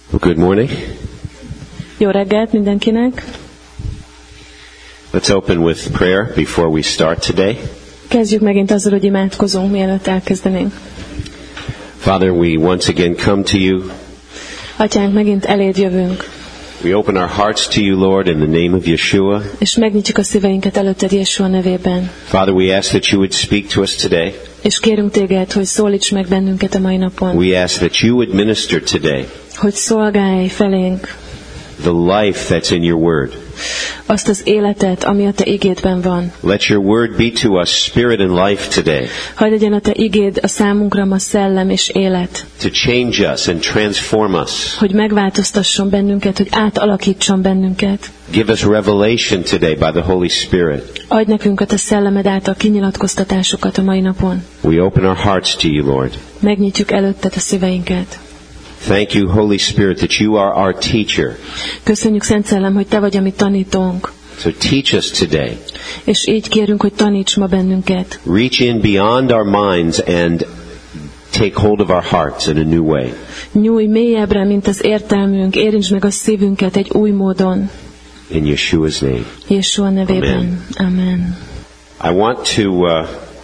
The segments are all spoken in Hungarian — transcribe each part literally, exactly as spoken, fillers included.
Well, good morning. Jó reggelt mindenkinek. Let's open with prayer before we start today. Kezdjük megint azzal, hogy imádkozunk, mielőtt elkezdenénk. Father, we once again come to you. Atyánk, megint eléd jövünk. We open our hearts to you, Lord, in the name of Yeshua. És megnyitjuk a szíveinket előtted Jeshua nevében. Father, we ask that you would speak to us today. És kérünk téged, hogy szólíts meg bennünket a mai napon. We ask that you would minister today Hogy szolgálj felénk the life that's in your word. azt az életet, ami a te igédben van. Let your word be to us spirit and life today, Hadd legyen a te igéd a számunkra ma szellem és élet. to change us and transform us. Hogy megváltoztasson bennünket, hogy átalakítson bennünket. Give us revelation today by the Holy Spirit. Adj nekünk a te szellemed által kinyilatkoztatásokat a mai napon. We open our hearts to you, Lord. Megnyitjuk előtted a szíveinket. Thank you, Holy Spirit, that you are our teacher. Köszönjük, Szent Szellem, hogy te vagy a mi tanítónk. So teach us today. És így kérünk, hogy taníts ma bennünket. Reach in beyond our minds and take hold of our hearts in a new way. Nyújj mélyebbre, mint az értelmünk, érintsd meg a szívünket egy új módon. In Yeshua's name. Jeshua nevében. Amen. I want to uh,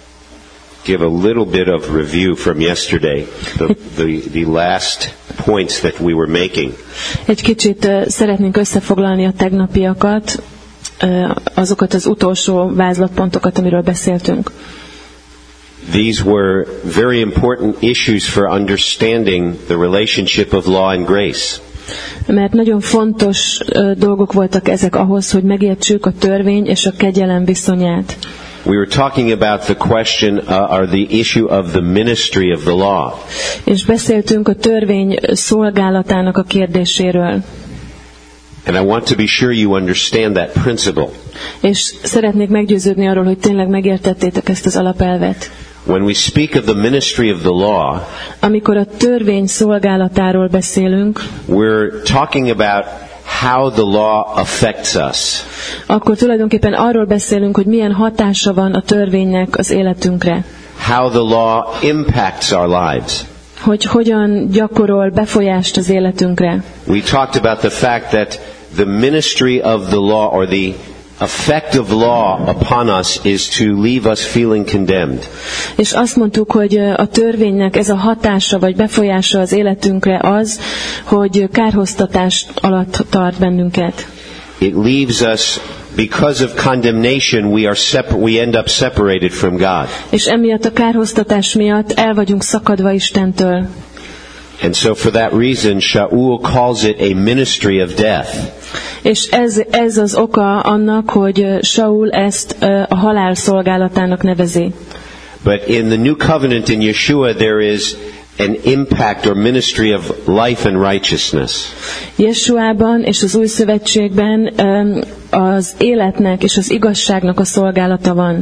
give a little bit of review from yesterday, the, the, the last points that we were making. Egy kicsit uh, szeretnénk összefoglalni a tegnapiakat, uh, azokat az utolsó vázlatpontokat, amiről beszéltünk. These were very important issues for understanding the relationship of law and grace. Mert nagyon fontos uh, dolgok voltak ezek ahhoz, hogy megértsük a törvény és a kegyelem viszonyát. We were talking about the question uh, or the issue of the ministry of the law. És beszéltünk a törvény szolgálatának a kérdéséről. And I want to be sure you understand that principle. És szeretnék meggyőződni arról, hogy tényleg megértettétek ezt az alapelvet. When we speak of the ministry of the law, Amikor a törvény szolgálatáról beszélünk, we're talking about how the law affects us. akkor tulajdonképpen arról beszélünk, hogy milyen hatása van a törvénynek az életünkre. How the law impacts our lives. Hogy hogyan gyakorol befolyást az életünkre. We talked about the fact that the ministry of the law or the effect of law upon us is to leave us feeling condemned. És azt mondtuk, hogy a törvénynek ez a hatása vagy befolyása az életünkre az, hogy kárhoztatás alatt tart bennünket. It leaves us, because of condemnation, we are separ- we end up separated from God. És emiatt a kárhoztatás miatt el vagyunk szakadva Istentől. And so for that reason, Shaul calls it a ministry of death. És ez, ez az oka annak, hogy Saul ezt a halál szolgálatának nevezi. But in the new covenant in Yeshua, there is an impact or ministry of life and righteousness. Jeshuában és az új szövetségben az életnek és az igazságnak a szolgálata van.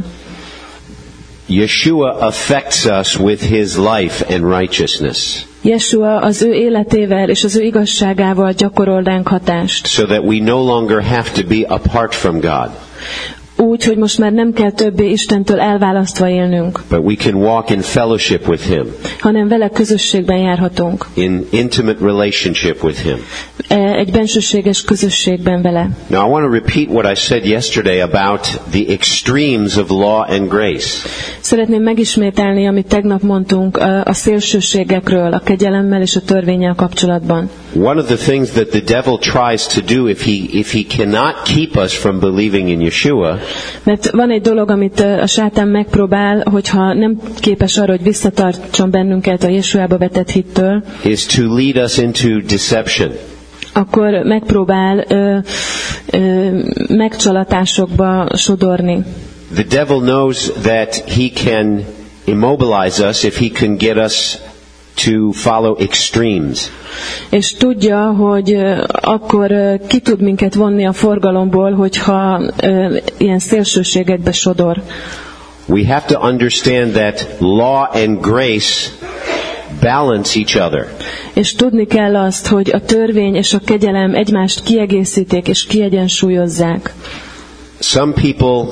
Yeshua affects us with his life and righteousness. Jeshua az ő életével és az ő igazságával gyakorol ránk hatást. So that we no longer have to be apart from God. Úgy, hogy most már nem kell többé Istentől elválasztva élnünk, But we can walk in fellowship with him. hanem vele közösségben járhatunk. In intimate relationship with him. Egy bensőséges közösségben vele. Now I want to repeat what I said yesterday about the extremes of law and grace. Szeretném megismételni, amit tegnap mondtunk a szélsőségekről, a kegyelemmel és a törvénnyel kapcsolatban. One of the things that the devil tries to do if he if he cannot keep us from believing in Yeshua, mert van egy dolog, amit a sátán megpróbál, hogyha nem képes arra, hogy visszatartson bennünket a Jeshuába vetett hittől, is to lead us into deception. akkor megpróbál ö, ö, megcsalatásokba sodorni. The devil knows that he can immobilize us if he can get us to follow extremes. És tudja, hogy ö, akkor ö, ki tud minket vonni a forgalomból, hogyha ö, ilyen szélsőségekbe sodor. We have to understand that law and grace balance each other. És tudni kell azt, hogy a törvény és a kegyelem egymást kiegészítik és kiegyensúlyozzák. Some people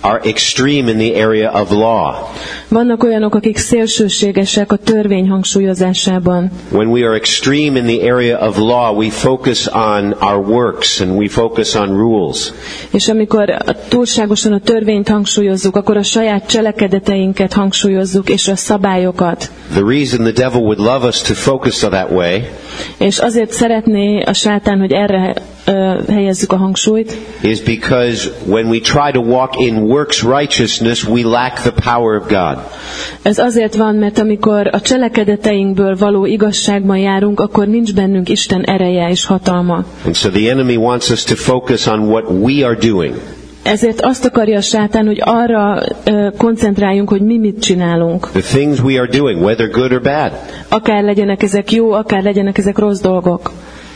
are extreme in the area of law. Vannak olyanok, akik szélsőségesek a törvény hangsúlyozásában. When we are extreme in the area of law, we focus on our works and we focus on rules. És amikor túlságosan a törvényt hangsúlyozzuk, akkor a saját cselekedeteinket hangsúlyozzuk, és a szabályokat. The reason the devil would love us to focus that way És azért szeretné a sátán, hogy erre uh, helyezzük a hangsúlyt, is because when we try to walk in works righteousness, we lack the power of God. Ez azért van, mert amikor a cselekedeteinkből való igazságban járunk, akkor nincs bennünk Isten ereje és hatalma. And so the enemy wants us to focus on what we are doing. Ezért azt akarja a sátán, hogy arra uh, koncentráljunk, hogy mi mit csinálunk. The things we are doing, whether good or bad. Akár legyenek ezek jó, akár legyenek ezek rossz dolgok.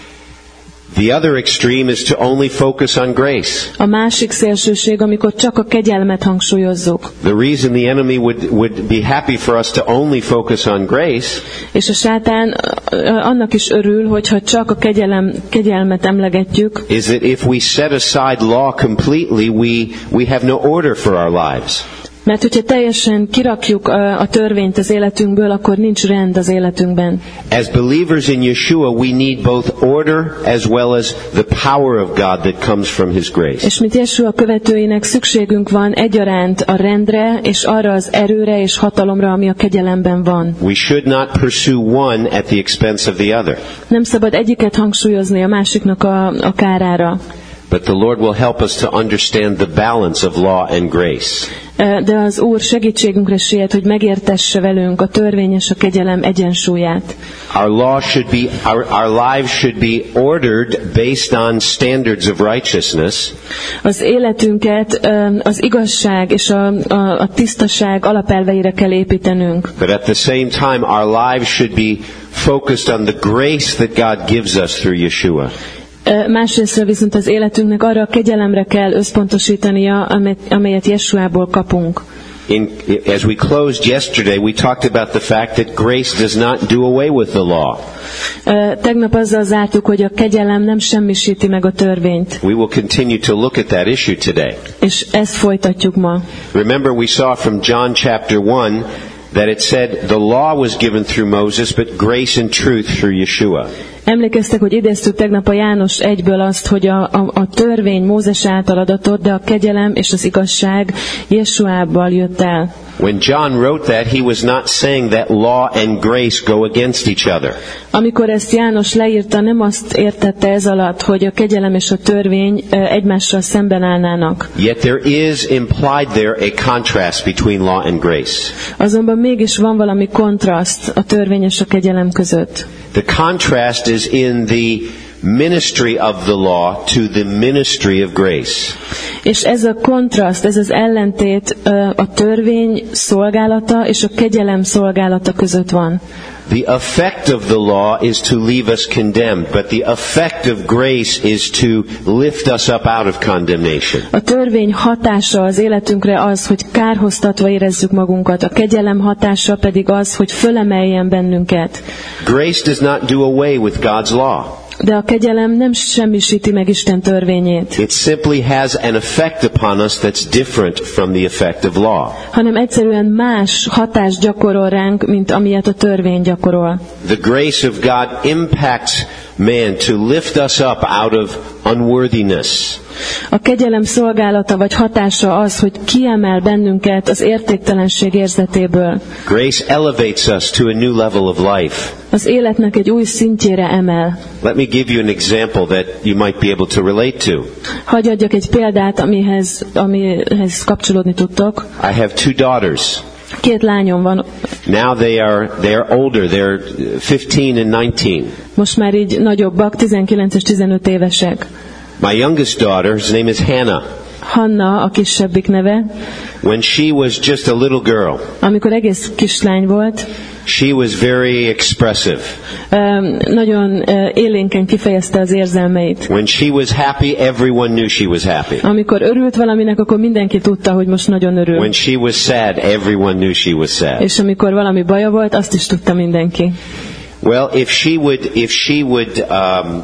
The other extreme is to only focus on grace. A másik szélsőség, amikor csak a kegyelmet hangsúlyozzuk. The reason the enemy would would be happy for us to only focus on grace És a sátán uh, annak is örül, hogyha csak a kegyelem, kegyelmet emlegetjük, is that if we set aside law completely, we we have no order for our lives. mert hogyha teljesen kirakjuk a, a törvényt az életünkből, akkor nincs rend az életünkben. As believers in Yeshua, we need both order as well as the power of God that comes from His grace. És mint Jeshua követőinek szükségünk van egyaránt a rendre, és arra az erőre és hatalomra, ami a kegyelemben van. We should not pursue one at the expense of the other. Nem szabad egyiket hangsúlyozni a másiknak a, a kárára. But the Lord will help us to understand the balance of law and grace. De az Úr segítségünkre siet, hogy megértesse velünk a törvény és a kegyelem egyensúlyát. Our law should be, our, our lives should be ordered based on standards of righteousness. Az életünket az igazság és a, a, a tisztaság alapelveire kell építenünk. But at the same time, our lives should be focused on the grace that God gives us through Yeshua. Másrészt viszont az életünknek arra a kegyelemre kell összpontosítania, amelyet, amelyet Jesúából kapunk. In, as we closed yesterday, we talked about the fact that grace does not do away with the law. Uh, tegnap azzal zártuk, hogy a kegyelem nem semmisíti meg a törvényt. We will continue to look at that issue today. És ezt folytatjuk ma. Remember, we saw from John chapter one that it said the law was given through Moses, but grace and truth through Yeshua. Emlékeztek, hogy idéztük tegnap a János egyből azt, hogy a, a, a törvény Mózes által adatott, de a kegyelem és az igazság Jesúából jött el. When John wrote that, he was not saying that law and grace go against each other. Amikor ezt János leírta, nem azt értette ez alatt, hogy a kegyelem és a törvény egymással szemben állnának. Yet there is implied there a contrast between law and grace. Azonban mégis van valami kontraszt a törvény és a kegyelem között. The contrast is in the ministry of the law to the ministry of grace. És ez a kontraszt, ez az ellentét a törvény szolgálata és a kegyelem szolgálata között van. The effect of the law is to leave us condemned, but the effect of grace is to lift us up out of condemnation. A törvény hatása az életünkre az, hogy kárhoztatva érezzük magunkat, a kegyelem hatása pedig az, hogy fölemeljen bennünket. Grace does not do away with God's law. De a kegyelem nem semmisíti meg Isten törvényét. It simply has an effect upon us that's different from the effect of law. Hanem egyszerűen más hatást gyakorol ránk, mint amilyet a törvény gyakorol. The grace of God impacts man to lift us up out of unworthiness. A kegyelem szolgálata vagy hatása az, hogy kiemel bennünket az értéktelenség érzetéből. Grace elevates us to a new level of life. Az életnek egy új szintjére emel. Let me give you an example that you might be able to relate to. Hadd adjak egy példát, amihez, amihez kapcsolódni tudtok. I have two daughters. Két lányom van. Now they are they are older. They're fifteen and nineteen. Most már így nagyobbak, tizenkilenc és tizenöt évesek. My youngest daughter, his name is Hannah. Hanna a kisebbik neve. When she was just a little girl, amikor egész kislány volt, she was very expressive. Um, nagyon uh, élénken kifejezte az érzelmeit. When she was happy, everyone knew she was happy. Amikor örült valaminek, akkor mindenki tudta, hogy most nagyon örül. When she was sad, everyone knew she was sad. És amikor valami baja volt, azt is tudta mindenki. Well, if she would, if she would um,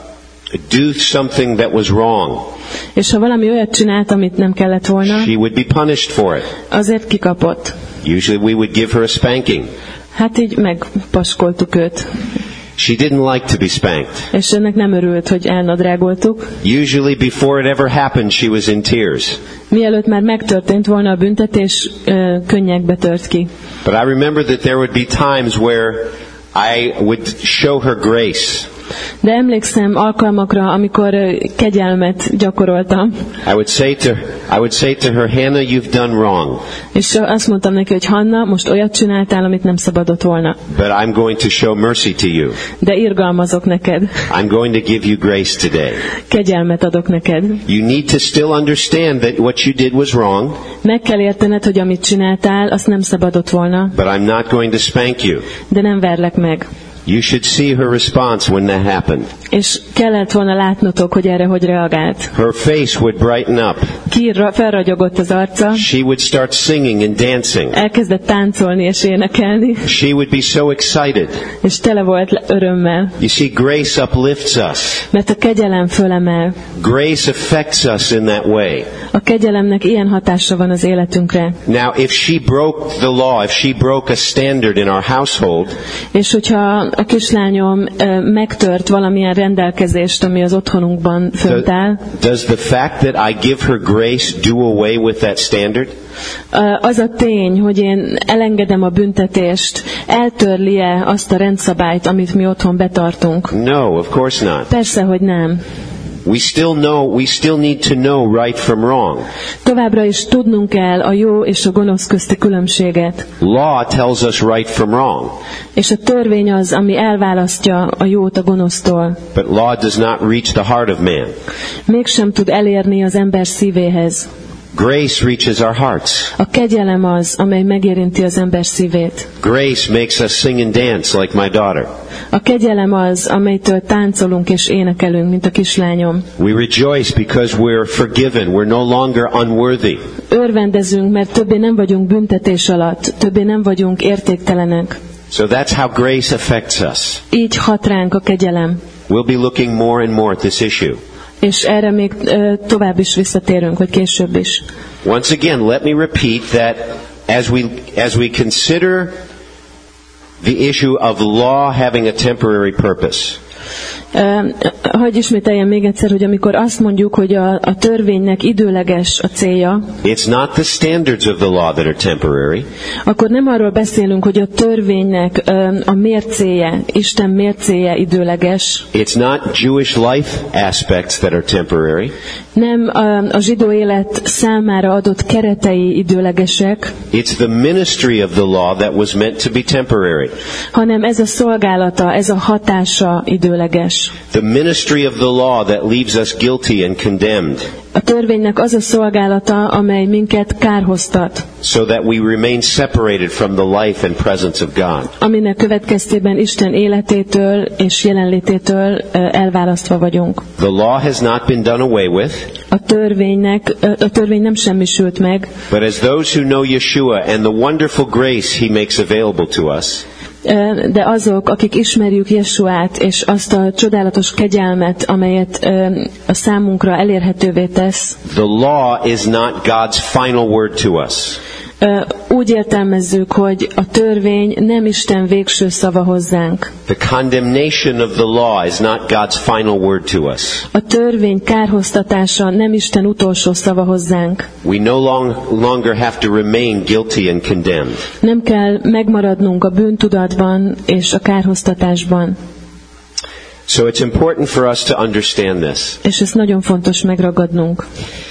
do something that was wrong, és ha valami olyat csinált, amit nem kellett volna, she would be punished for it. azért kikapott. Usually we would give her a spanking. Hát így megpaskoltuk őt. She didn't like to be spanked. És ennek nem örült, hogy elnadrágoltuk. Usually before it ever happened, she was in tears. Mielőtt már megtörtént volna a büntetés, könnyekbe tört ki. But I remember that there would be times where I would show her grace. De emlékszem alkalmakra, amikor kegyelmet gyakoroltam. I would say to I would say to her, Hannah, you've done wrong. És azt mondtam neki, hogy Hanna, most olyat csináltál, amit nem szabadott volna. But I'm going to show mercy to you. De irgalmazok neked. I'm going to give you grace today. Kegyelmet adok neked. You need to still understand that what you did was wrong. Meg kell értened, hogy amit csináltál, azt nem szabadott volna. But I'm not going to spank you. De nem verlek meg. You should see her response when that happened. És kellett volna látnotok, hogy erre hogy reagált. Her face would brighten up. Ki felragyogott az arca. She would start singing and dancing. Elkezdett táncolni és énekelni. She would be so excited. És tele volt örömmel. You see, grace uplifts us. Mert a kegyelem fölemel. Grace affects us in that way. A kegyelemnek ilyen hatása van az életünkre. Now, if she broke the law, if she broke a standard in our household, és hogyha a kislányom megtört valamilyen rendelkezést, ami az otthonunkban fönt áll, does the fact that I give her grace do away with that standard? Az a tény, hogy én elengedem a büntetést, eltörli-e azt a rendszabályt, amit mi otthon betartunk? No, of course not. Persze, hogy nem. We still know, we still need to know right from wrong. Továbbra is tudnunk kell a jó és a gonosz közti különbséget. Law tells us right from wrong. És a törvény az, ami elválasztja a jót a gonosztól. But law does not reach the heart of man. Mégsem tud elérni az ember szívéhez. Grace reaches our hearts. A kegyelem az, amely megérinti az ember szívét. Grace makes us sing and dance like my daughter. A kegyelem az, amelytől táncolunk és énekelünk, mint a kislányom. We rejoice because we're forgiven. We're no longer unworthy. Örvendezünk, mert többé nem vagyunk büntetés alatt, többé nem vagyunk értéktelenek. So that's how grace affects us. Így hat ránk a kegyelem. We'll be looking more and more at this issue. És erre még uh, tovább is visszatérünk, vagy később is. Once again, let me repeat that as we as we consider the issue of law having a temporary purpose. Uh, hogy ismételjem még egyszer, hogy amikor azt mondjuk, hogy a, a törvénynek időleges a célja, it's not the standards of the law that are temporary. Akkor nem arról beszélünk, hogy a törvénynek uh, a mércéje, Isten mércéje időleges. It's not Jewish life aspects that are temporary. Nem a, a zsidó élet számára adott keretei időlegesek. It's the ministry of the law that was meant to be temporary. Hanem ez a szolgálata, ez a hatása időleges. The ministry of the law that leaves us guilty and condemned. A törvénynek az a szolgálata, amely minket kárhoztat. So that we remain separated from the life and presence of God. Aminek következtében Isten életétől és jelenlététől elválasztva vagyunk. The law has not been done away with. A törvénynek, a törvény nem semmisült meg. But as those who know Yeshua and the wonderful grace he makes available to us. De azok, akik ismerjük Jesuát, és azt a csodálatos kegyelmet, amelyet a számunkra elérhetővé tesz. The law is not God's final word to us. Úgy értelmezzük, hogy a törvény nem Isten végső szava hozzánk. The condemnation of the law is not God's final word to us. A törvény kárhoztatása nem Isten utolsó szava hozzánk. We no long, longer have to remain guilty and condemned. Nem kell megmaradnunk a bűntudatban és a kárhoztatásban. So it's important for us to understand this. És ez nagyon fontos megragadnunk.